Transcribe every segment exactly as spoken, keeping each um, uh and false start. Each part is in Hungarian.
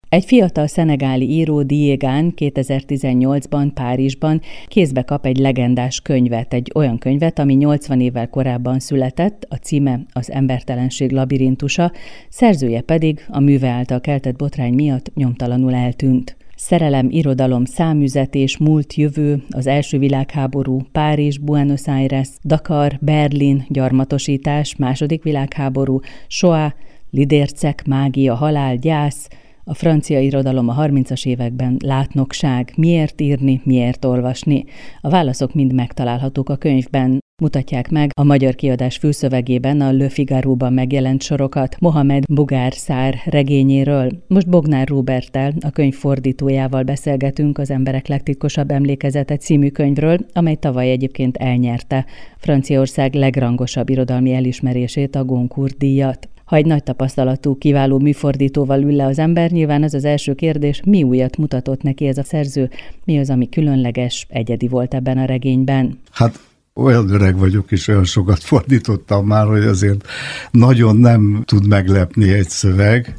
Egy fiatal szenegáli író, Diegane kétezer-tizennyolcban Párizsban kézbe kap egy legendás könyvet, egy olyan könyvet, ami nyolcvan évvel korábban született, a címe Az embertelenség labirintusa, szerzője pedig a műve által keltett botrány miatt nyomtalanul eltűnt. Szerelem, irodalom, számüzetés, múlt, jövő, az első világháború, Párizs, Buenos Aires, Dakar, Berlin, gyarmatosítás, második világháború, Shoah, lidércek, mágia, halál, gyász, a francia irodalom a harmincas években, látnokság, miért írni, miért olvasni. A válaszok mind megtalálhatók a könyvben. Mutatják meg a magyar kiadás fülszövegében a Le Figaro-ban megjelent sorokat Mohamed Bougar Sarr regényéről. Most Bognár Róberttel, a könyv fordítójával beszélgetünk az Emberek legtitkosabb emlékezete című könyvről, amely tavaly egyébként elnyerte Franciaország legrangosabb irodalmi elismerését, a Goncourt-díjat. Ha egy nagy tapasztalatú, kiváló műfordítóval ül le az ember, nyilván az az első kérdés, mi újat mutatott neki ez a szerző, mi az, ami különleges, egyedi volt ebben a regényben? Hát olyan öreg vagyok, és olyan sokat fordítottam már, hogy azért nagyon nem tud meglepni egy szöveg.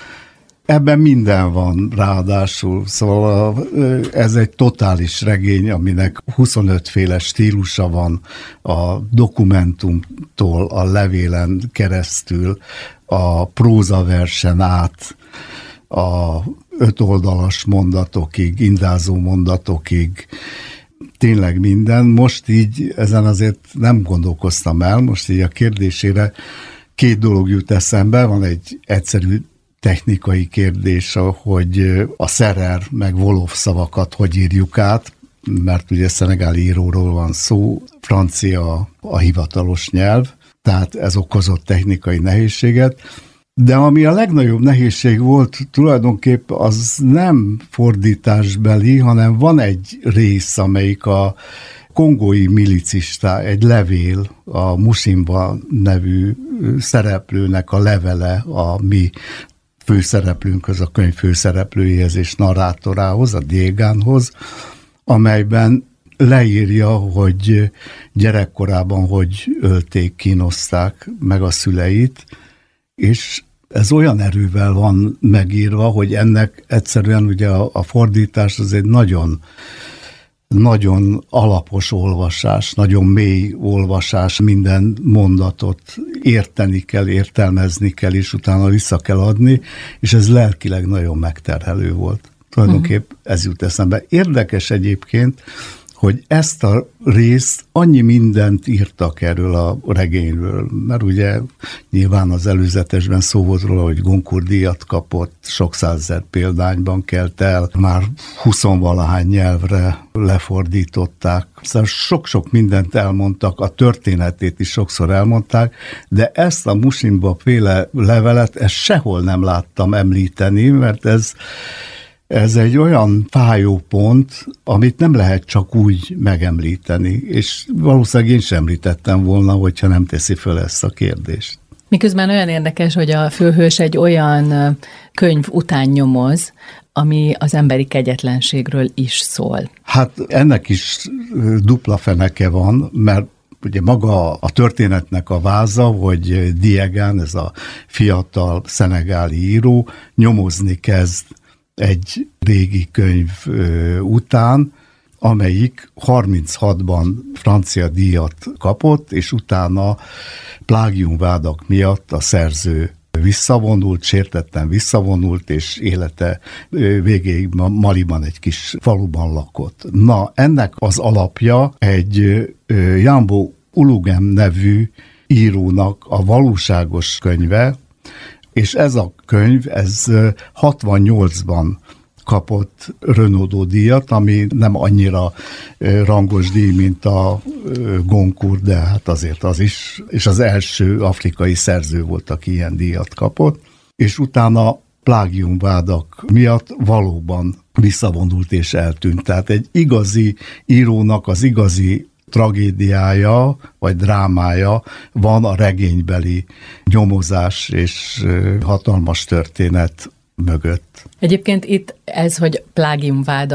Ebben minden van ráadásul, szóval ez egy totális regény, aminek huszonöt féle stílusa van, a dokumentumtól a levélen keresztül, a prózaversen át, a ötoldalas mondatokig, indázó mondatokig, tényleg minden. Most így ezen azért nem gondolkoztam el, most így a kérdésére két dolog jut eszembe, van egy egyszerű technikai kérdés, hogy a szerer meg wolof szavakat hogy írjuk át, mert ugye szenegáli íróról van szó, francia a hivatalos nyelv, tehát ez okozott technikai nehézséget, de ami a legnagyobb nehézség volt tulajdonképp az nem fordításbeli, hanem van egy rész, amelyik a kongói milicista, egy levél, a Musimba nevű szereplőnek a levele a mi főszereplőnkhöz, a könyv főszereplőjéhez és narrátorához, a Dieganehoz, amelyben leírja, hogy gyerekkorában hogy ölték, kínozták meg a szüleit, és ez olyan erővel van megírva, hogy ennek egyszerűen ugye a, a fordítás az egy nagyon, nagyon alapos olvasás, nagyon mély olvasás, minden mondatot érteni kell, értelmezni kell, és utána vissza kell adni, és ez lelkileg nagyon megterhelő volt. Tulajdonképp uh-huh. ez jut eszembe. Érdekes egyébként, hogy ezt a részt annyi mindent írtak erről a regényről, mert ugye nyilván az előzetesben szó volt róla, hogy Goncourt-díjat kapott, sok százezer példányban kelt el, már huszonvalahány nyelvre lefordították. Szóval sok-sok mindent elmondtak, a történetét is sokszor elmondták, de ezt a Musimba féle levelet, ezt sehol nem láttam említeni, mert ez Ez egy olyan fájó pont, amit nem lehet csak úgy megemlíteni, és valószínűleg én sem említettem volna, hogyha nem teszi föl ezt a kérdést. Miközben olyan érdekes, hogy a főhős egy olyan könyv után nyomoz, ami az emberi kegyetlenségről is szól. Hát ennek is dupla feneke van, mert ugye maga a történetnek a váza, hogy Diegane, ez a fiatal szenegáli író, nyomozni kezd egy régi könyv után, amelyik harminchatban francia díjat kapott, és utána plágiumvádak miatt a szerző visszavonult, sértetten visszavonult, és élete végéig Maliban egy kis faluban lakott. Na, ennek az alapja egy Jambo Ulugem nevű írónak a valóságos könyve, és ez a könyv, ez hatvannyolcban kapott Renaudot-díjat, ami nem annyira rangos díj, mint a Goncourt, de hát azért az is, és az első afrikai szerző volt, aki ilyen díjat kapott, és utána plágiumvádak miatt valóban visszavonult és eltűnt. Tehát egy igazi írónak az igazi tragédiája, vagy drámája van a regénybeli nyomozás és hatalmas történet mögött. Egyébként itt ez, hogy plágiumvádak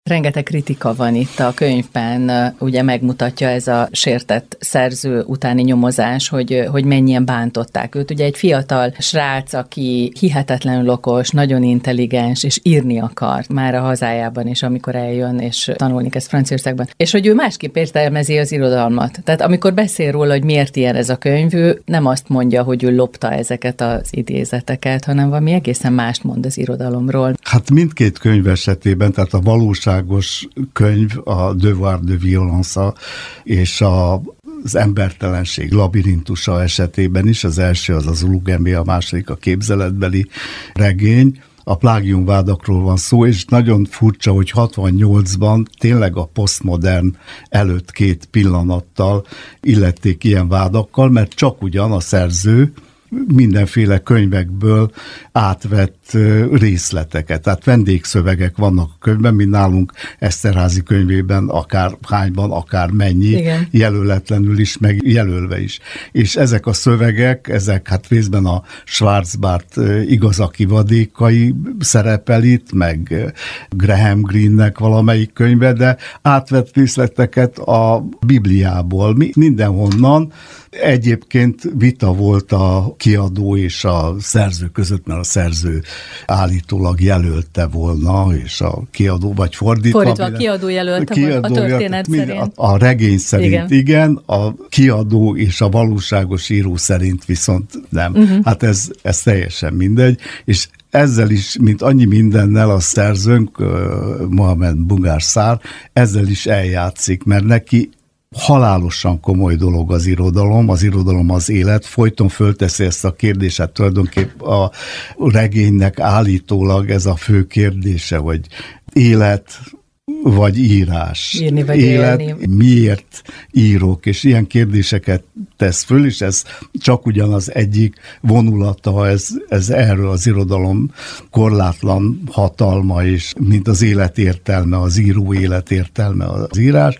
Rengeteg kritika van itt a könyvben, ugye megmutatja ez a sértett szerző utáni nyomozás, hogy, hogy mennyien bántották őt. Ugye egy fiatal srác, aki hihetetlenül okos, nagyon intelligens, és írni akar már a hazájában is, amikor eljön, és tanulni kezd Franciaországban. És hogy ő másképp értelmezi az irodalmat. Tehát amikor beszél róla, hogy miért ilyen ez a könyv, ő nem azt mondja, hogy ő lopta ezeket az idézeteket, hanem valami egészen mást mond az irodalomról. Hát mindkét könyv esetében, tehát a valóságos könyv, a Devoir de Violence és a az embertelenség labirintusa esetében is, az első az az Ulugemi, a második a képzeletbeli regény. A plágiumvádakról van szó, és nagyon furcsa, hogy hatvannyolcban tényleg a posztmodern előtt két pillanattal illették ilyen vádakkal, mert csak ugyan a szerző mindenféle könyvekből átvett részleteket. Tehát vendégszövegek vannak a könyvben, mint nálunk Eszterházy könyvében, akár hányban, akár mennyi, igen, jelöletlenül is, meg jelölve is. És ezek a szövegek, ezek hát részben a Schwarzbart igazaki vadékai szerepel itt, meg Graham Greenenek valamelyik könyve, de átvett részleteket a Bibliából, mindenhonnan. Egyébként vita volt a kiadó és a szerző között, mert a szerző állítólag jelölte volna, és a kiadó, vagy fordítva. Fordítva, a kiadó jelölte, kiadó, a történet mind, szerint. A, a regény szerint igen. igen, a kiadó és a valóságos író szerint viszont nem. Uh-huh. Hát ez, ez teljesen mindegy, és ezzel is, mint annyi mindennel a szerzőnk, Mohamed Bougarsar, ezzel is eljátszik, mert neki halálosan komoly dolog az irodalom, az irodalom az élet, folyton fölteszi ezt a kérdéset, tulajdonképp a regénynek állítólag ez a fő kérdése, hogy élet vagy írás. Írni vagy élet, élni. Miért írok, és ilyen kérdéseket tesz föl, és ez csak ugyanaz egyik vonulata, ez, ez erről az irodalom korlátlan hatalma, és mint az életértelme, az író életértelme az írás,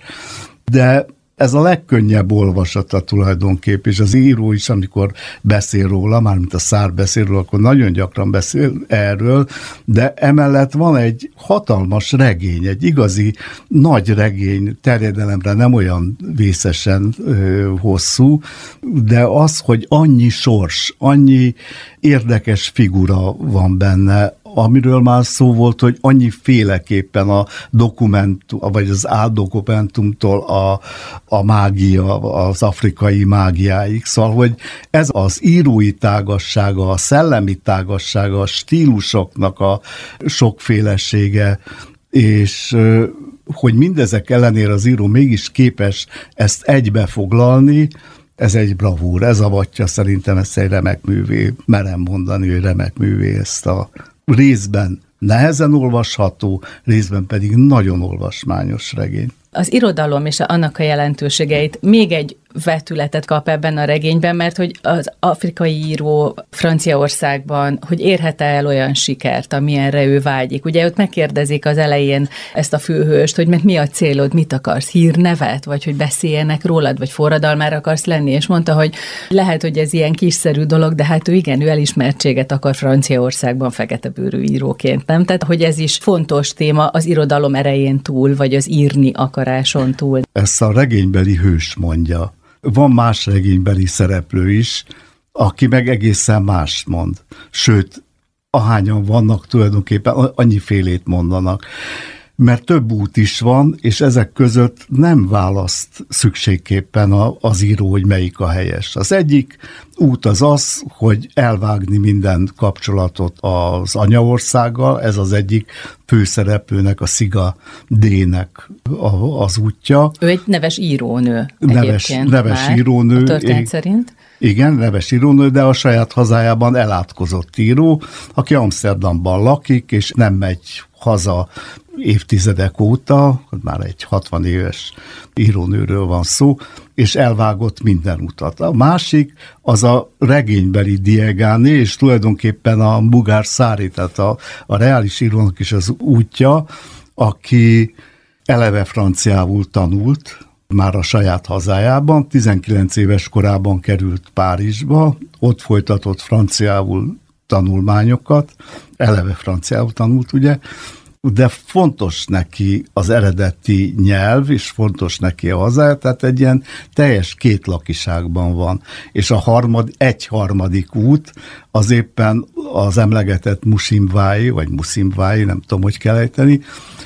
de ez a legkönnyebb olvasata tulajdonképp, és az író is, amikor beszél róla, mármint a Szár beszél róla, akkor nagyon gyakran beszél erről, de emellett van egy hatalmas regény, egy igazi nagy regény, terjedelemre nem olyan vészesen ö, hosszú, de az, hogy annyi sors, annyi érdekes figura van benne, amiről már szó volt, hogy annyi féleképpen a dokumentum, vagy az áldokumentumtól a, a mágia, az afrikai mágiáig. Szóval, hogy ez az írói tágassága, a szellemi tágassága, a stílusoknak a sokfélesége, és hogy mindezek ellenére az író mégis képes ezt egybefoglalni, ez egy bravúr, ez avatja szerintem ezt egy remek művé, merem mondani, hogy remek művé ezt a részben nehezen olvasható, részben pedig nagyon olvasmányos regény. Az irodalom és annak a jelentőségeit még egy vetületet kap ebben a regényben, mert hogy az afrikai író Franciaországban, hogy érhet el olyan sikert, amilyenre ő vágyik. Ugye ott megkérdezik az elején ezt a főhőst, hogy mi a célod, mit akarsz, hírnevet, vagy hogy beszéljenek rólad, vagy forradalmára akarsz lenni, és mondta, hogy lehet, hogy ez ilyen kiszerű dolog, de hát ő igen, ő elismertséget akar Franciaországban feketebőrű íróként, nem? Tehát, hogy ez is fontos téma az irodalom erején túl, vagy az írni akaráson túl. Ezt a regénybeli hős mondja. Van más regénybeli szereplő is, aki meg egészen mást mond. Sőt, ahányan vannak, tulajdonképpen annyifélét mondanak. Mert több út is van, és ezek között nem választ szükségképpen az író, hogy melyik a helyes. Az egyik út az az, hogy elvágni minden kapcsolatot az anyaországgal, ez az egyik főszereplőnek, a Sziga D-nek az útja. Ő egy neves írónő neves, neves már, írónő, a történet szerint. Igen, neves írónő, de a saját hazájában elátkozott író, aki Amsterdamban lakik, és nem megy haza évtizedek óta, már egy hatvan éves írónőről van szó, és elvágott minden utat. A másik az a regénybeli Diegane, és tulajdonképpen a Bougarsari, tehát a, a reális írónak is az útja, aki eleve franciául tanult, már a saját hazájában, tizenkilenc éves korában került Párizsba, ott folytatott franciául tanulmányokat, eleve franciául tanult, ugye, de fontos neki az eredeti nyelv, és fontos neki a hazája, tehát egy ilyen teljes kétlakiságban van. És a harmad, egy harmadik út az éppen az emlegetett Musimvai, vagy Musimvai, nem tudom, hogy kell ejteni,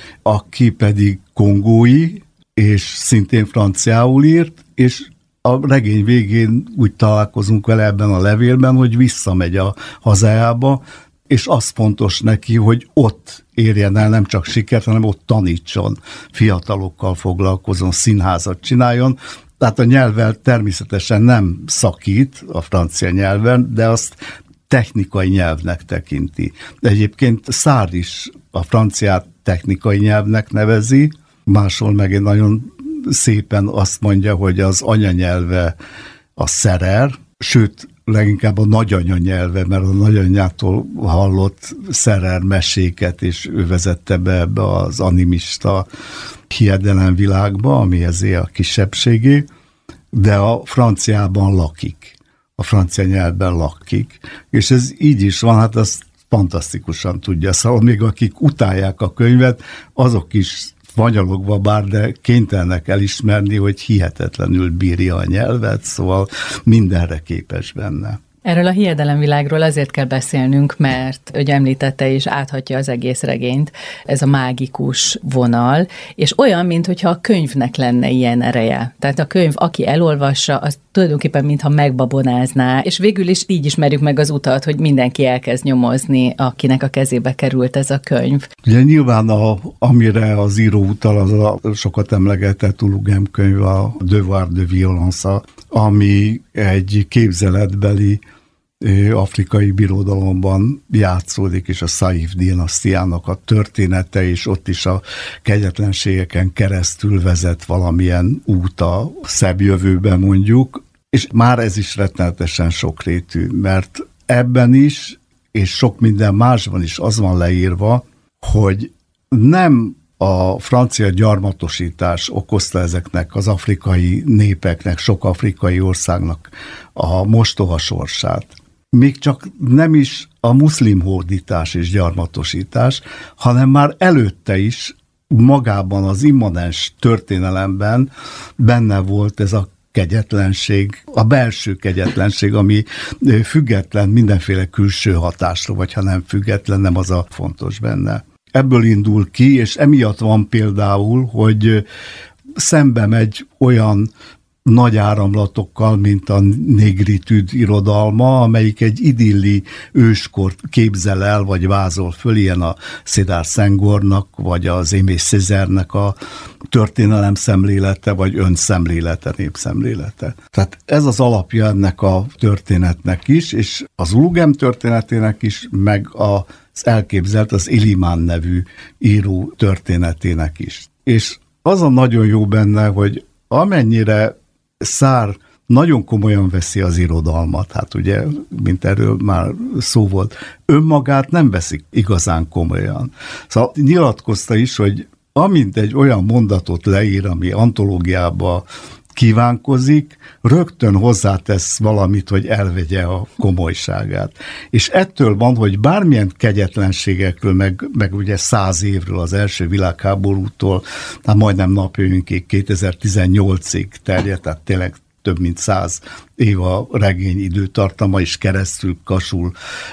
aki pedig kongói, és szintén franciául írt, és a regény végén úgy találkozunk vele ebben a levélben, hogy visszamegy a hazájába, és az fontos neki, hogy ott érjen el nem csak sikert, hanem ott tanítson, fiatalokkal foglalkozon, színházat csináljon. Tehát a nyelvvel természetesen nem szakít a francia nyelven, de azt technikai nyelvnek tekinti. De egyébként Sartre is a franciát technikai nyelvnek nevezi, máshol meg nagyon szépen azt mondja, hogy az anyanyelve a szerer, sőt, leginkább a nagyanyanyelve, mert a nagyanyjától hallott szerer meséket, és ő vezette be ebbe az animista hiedelemvilágba, ami ezért a kisebbségé, de a franciában lakik, a francia nyelvben lakik, és ez így is van, hát azt fantasztikusan tudja, szóval még akik utálják a könyvet, azok is fanyalogva bár, de kénytelenek elismerni, hogy hihetetlenül bírja a nyelvet, szóval mindenre képes benne. Erről a hiedelemvilágról azért kell beszélnünk, mert ő említette és áthatja az egész regényt, ez a mágikus vonal, és olyan, mintha a könyvnek lenne ilyen ereje. Tehát a könyv, aki elolvassa, az tulajdonképpen mintha megbabonázná, és végül is így ismerjük meg az utat, hogy mindenki elkezd nyomozni, akinek a kezébe került ez a könyv. Ugye nyilván, a, amire az író utal, az a sokat emlegetett Ulugem könyv, a Devoir de Violence, ami egy képzeletbeli afrikai birodalomban játszódik, és a Saif dinasztiának a története, és ott is a kegyetlenségeken keresztül vezet valamilyen út a szebb jövőbe mondjuk, és már ez is rettenetesen sokrétű, mert ebben is, és sok minden másban is az van leírva, hogy nem a francia gyarmatosítás okozta ezeknek az afrikai népeknek, sok afrikai országnak a mostoha sorsát. Még csak nem is a muszlim hódítás és gyarmatosítás, hanem már előtte is magában az immanens történelemben benne volt ez a kegyetlenség, a belső kegyetlenség, ami független mindenféle külső hatásról, vagy ha nem független, nem az a fontos benne. Ebből indul ki, és emiatt van például, hogy szembe megy olyan nagy áramlatokkal, mint a négritude irodalma, amelyik egy idilli őskort képzel el, vagy vázol föl, ilyen a Cédar Senghornak, vagy az Aimé Césaire-nek a történelem szemlélete, vagy önszemlélete, népszemlélete. Tehát ez az alapja ennek a történetnek is, és az Ulugem történetének is, meg az elképzelt, az Ilimán nevű író történetének is. És az a nagyon jó benne, hogy amennyire Sartre nagyon komolyan veszi az irodalmat, hát ugye, mint erről már szó volt, önmagát nem veszik igazán komolyan. Szóval nyilatkozta is, hogy amint egy olyan mondatot leír, ami antológiába kívánkozik, rögtön hozzátesz valamit, hogy elvegye a komolyságát. És ettől van, hogy bármilyen kegyetlenségekről, meg, meg ugye száz évről, az első világháborútól, hát majdnem napjainkig, kétezer-tizennyolcig terjedt, tehát tényleg több mint száz év a regény időtartama, és keresztül kasul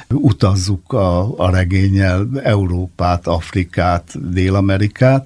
utazzuk a, a regénnyel Európát, Afrikát, Dél-Amerikát,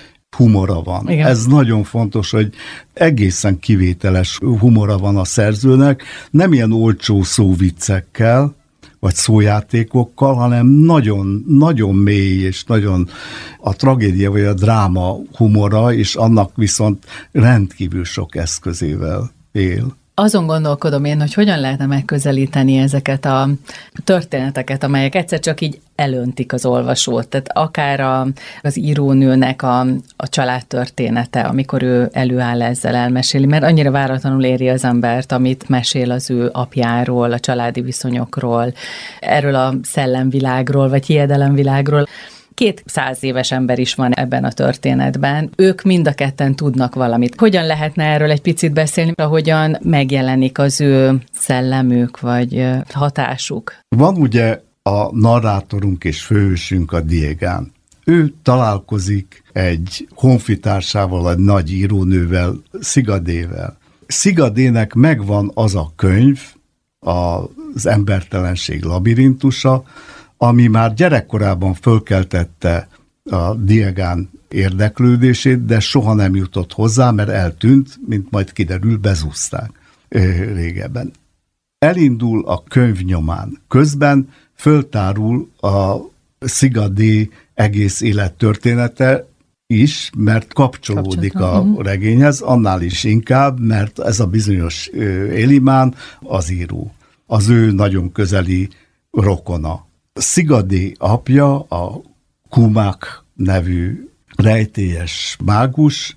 humora van. Igen. Ez nagyon fontos, hogy egészen kivételes humora van a szerzőnek, nem ilyen olcsó szóviccekkel, vagy szójátékokkal, hanem nagyon, nagyon mély, és nagyon a tragédia vagy a dráma humora, és annak viszont rendkívül sok eszközével él. Azon gondolkodom én, hogy hogyan lehetne megközelíteni ezeket a történeteket, amelyek egyszer csak így elöntik az olvasót. Tehát akár a, az írónőnek a, a családtörténete, amikor ő előáll ezzel, elmeséli, mert annyira váratlanul éri az embert, amit mesél az ő apjáról, a családi viszonyokról, erről a szellemvilágról, vagy hiedelemvilágról. Két száz éves ember is van ebben a történetben. Ők mind a ketten tudnak valamit. Hogyan lehetne erről egy picit beszélni, ahogyan megjelenik az ő szellemük, vagy hatásuk? Van ugye a narrátorunk és főhősünk, a Diégán. Ő találkozik egy honfitársával, egy nagy írónővel, Szigadével. Szigadének megvan az a könyv, az embertelenség labirintusa, ami már gyerekkorában fölkeltette a Diegán érdeklődését, de soha nem jutott hozzá, mert eltűnt, mint majd kiderül, bezúzták régebben. Elindul a könyv nyomán. Közben föltárul a Szigadé egész élettörténete is, mert kapcsolódik a regényhez, annál is inkább, mert ez a bizonyos Elimán az író. Az ő nagyon közeli rokona. Szigadé apja, a Kumak nevű rejtélyes mágus,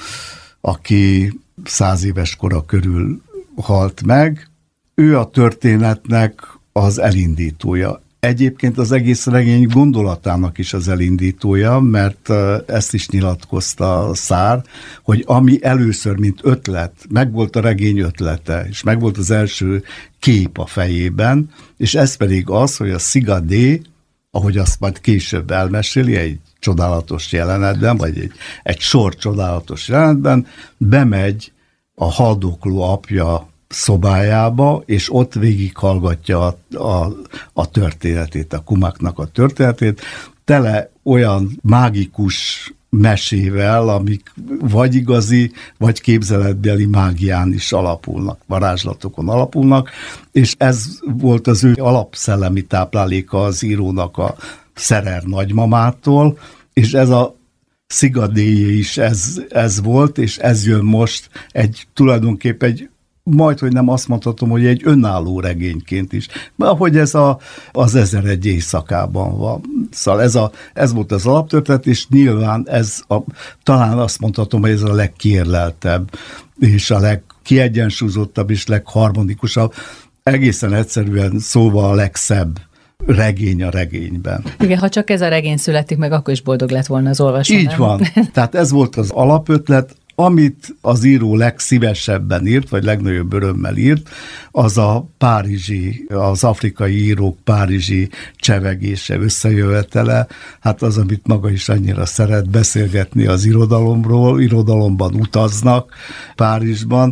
aki száz éves kora körül halt meg, ő a történetnek az elindítója. Egyébként az egész regény gondolatának is az elindítója, mert ezt is nyilatkozta Szár, hogy ami először, mint ötlet, megvolt a regény ötlete, és megvolt az első kép a fejében, és ez pedig az, hogy a Szigadé, ahogy azt majd később elmeséli, egy csodálatos jelenetben, vagy egy, egy sor csodálatos jelenetben, bemegy a haldokló apja szobájába, és ott végighallgatja a, a, a történetét, a Kumaknak a történetét, tele olyan mágikus mesével, amik vagy igazi, vagy képzeletbeli mágián is alapulnak, varázslatokon alapulnak, és ez volt az ő alapszellemi tápláléka az írónak a Szerer nagymamától, és ez a Szigadéjé is ez, ez volt, és ez jön most egy tulajdonképp egy majd, hogy nem azt mondhatom, hogy egy önálló regényként is, mert ahogy ez a, az Ezeregy éjszakában van. Szóval ez, a, ez volt az alaptörténet, és nyilván ez a, talán azt mondhatom, hogy ez a legkiérleltebb, és a legkiegyensúlyozottabb, és legharmonikusabb, egészen egyszerűen szóval a legszebb regény a regényben. Igen, ha csak ez a regény születik meg, akkor is boldog lett volna az olvasó. Így nem? van. Tehát ez volt az alapötlet, amit az író legszívesebben írt, vagy legnagyobb örömmel írt, az a párizsi, az afrikai írók párizsi csevegése, összejövetele, hát az, amit maga is annyira szeret beszélgetni az irodalomról, irodalomban utaznak Párizsban,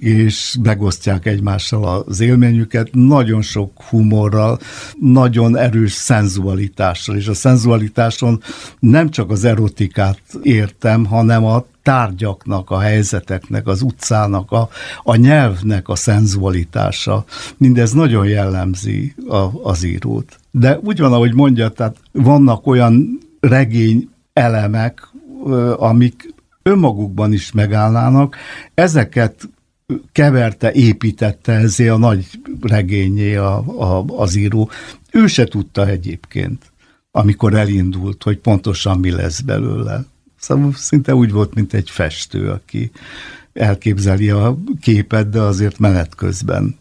és megosztják egymással az élményüket, nagyon sok humorral, nagyon erős szenzualitással, és a szenzualitáson nem csak az erotikát értem, hanem a tárgyaknak, a helyzeteknek, az utcának, a, a nyelvnek a szenzualitása. Mindez nagyon jellemzi a, az írót. De úgy van, ahogy mondja, tehát vannak olyan regény elemek, amik önmagukban is megállnának, ezeket keverte, építette ezé a nagy regényé a, a, az író. Ő se tudta egyébként, amikor elindult, hogy pontosan mi lesz belőle. Szóval szinte úgy volt, mint egy festő, aki elképzeli a képet, de azért menet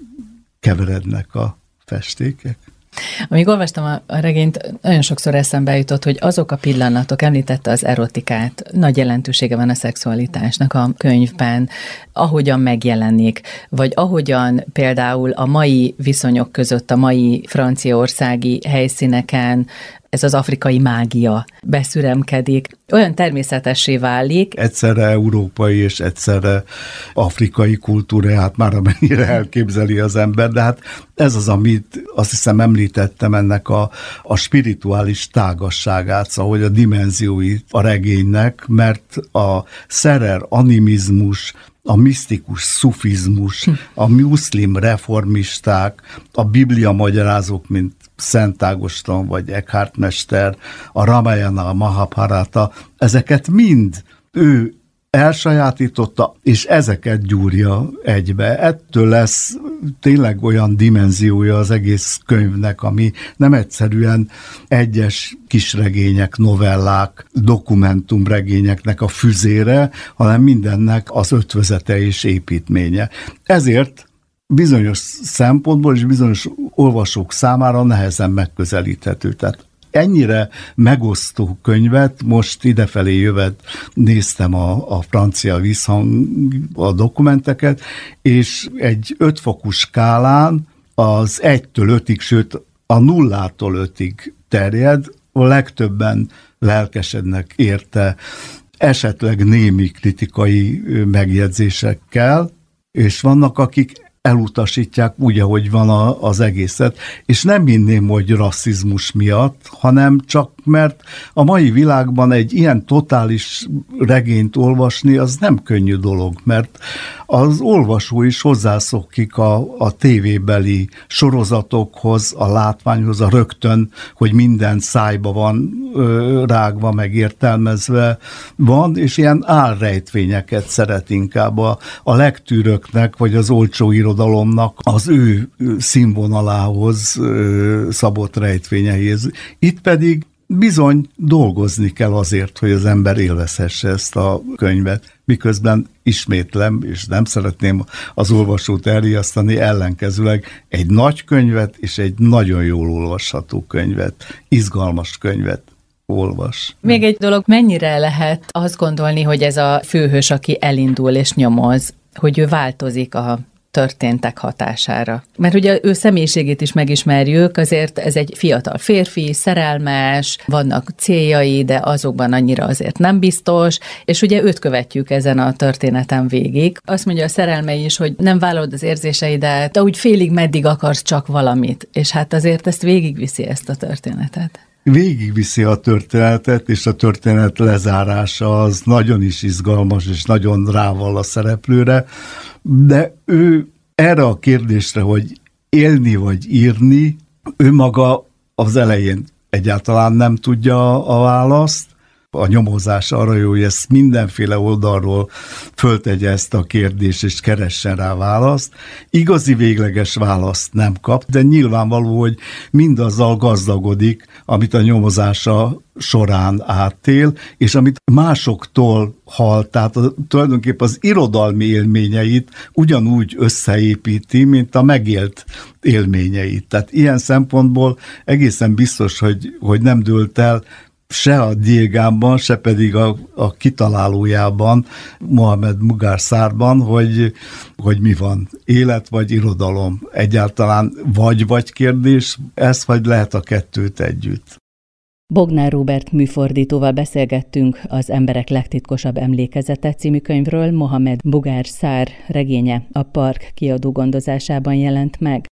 keverednek a festékek. Amíg olvastam a, a regényt, nagyon sokszor eszembe jutott, hogy azok a pillanatok, említette az erotikát, nagy jelentősége van a szexualitásnak a könyvben, ahogyan megjelenik, vagy ahogyan például a mai viszonyok között, a mai franciaországi helyszíneken ez az afrikai mágia beszüremkedik, olyan természetessé válik. Egyszerre európai és egyszerre afrikai kultúra, hát már amennyire elképzeli az ember, de hát ez az, amit azt hiszem említettem, ennek a, a spirituális tágasságát, szóval hogy a dimenzióit a regénynek, mert a szerer animizmus, a misztikus szufizmus, a muszlim reformisták, a biblia magyarázók, mint Szent Ágoston vagy Eckhart mester, a Ramayana, a Mahabharata, ezeket mind ő elsajátította, és ezeket gyúrja egybe. Ettől lesz tényleg olyan dimenziója az egész könyvnek, ami nem egyszerűen egyes kisregények, novellák, dokumentumregényeknek a füzére, hanem mindennek az ötvözete és építménye. Ezért bizonyos szempontból és bizonyos olvasók számára nehezen megközelíthető. Tehát ennyire megosztó könyvet, most idefelé jövet néztem a, a francia visszhang, a dokumenteket, és egy ötfokú skálán az egytől ötig, sőt a nullától ötig terjed, a legtöbben lelkesednek érte, esetleg némi kritikai megjegyzésekkel, és vannak, akik elutasítják úgy, ahogy van a, az egészet, és nem hinném, hogy rasszizmus miatt, hanem csak mert a mai világban egy ilyen totális regényt olvasni, az nem könnyű dolog, mert az olvasó is hozzászokik a, a tévébeli sorozatokhoz, a látványhoz, a rögtön, hogy minden szájba van ö, rágva, meg értelmezve van, és ilyen álrejtvényeket szeret inkább a, a legtűröknek, vagy az olcsó irodalomnak az ő színvonalához ö, szabott rejtvényeihez. Itt pedig bizony dolgozni kell azért, hogy az ember élvezhesse ezt a könyvet, miközben ismétlem, és nem szeretném az olvasót elriasztani, ellenkezőleg egy nagy könyvet és egy nagyon jól olvasható könyvet, izgalmas könyvet olvas. Még egy dolog, mennyire lehet azt gondolni, hogy ez a főhős, aki elindul és nyomoz, hogy ő változik a történtek hatására. Mert ugye ő személyiségét is megismerjük, azért ez egy fiatal férfi, szerelmes, vannak céljai, de azokban annyira azért nem biztos, és ugye őt követjük ezen a történeten végig. Azt mondja a szerelme is, hogy nem vállalod az érzéseidet, de úgy félig meddig akarsz csak valamit, és hát azért ezt végigviszi ezt a történetet. Végigviszi a történetet, és a történet lezárása az nagyon is izgalmas, és nagyon rávall a szereplőre, de ő erre a kérdésre, hogy élni vagy írni, ő maga az elején egyáltalán nem tudja a választ. A nyomozás arra jó, hogy ezt mindenféle oldalról föltegye ezt a kérdést, és keressen rá választ. Igazi végleges választ nem kap, de nyilvánvaló, hogy mindazzal gazdagodik, amit a nyomozása során átél, és amit másoktól hall, tehát a, tulajdonképpen az irodalmi élményeit ugyanúgy összeépíti, mint a megélt élményeit. Tehát ilyen szempontból egészen biztos, hogy, hogy nem dőlt el se a Diégánban, se pedig a, a kitalálójában, Mohamed Mugar Sarban, hogy, hogy mi van, élet vagy irodalom. Egyáltalán vagy-vagy kérdés, ez vagy lehet a kettőt együtt. Bognár Róbert műfordítóval beszélgettünk az Emberek legtitkosabb emlékezete című könyvről. Mohamed Mugar Sar regénye a Park kiadó gondozásában jelent meg.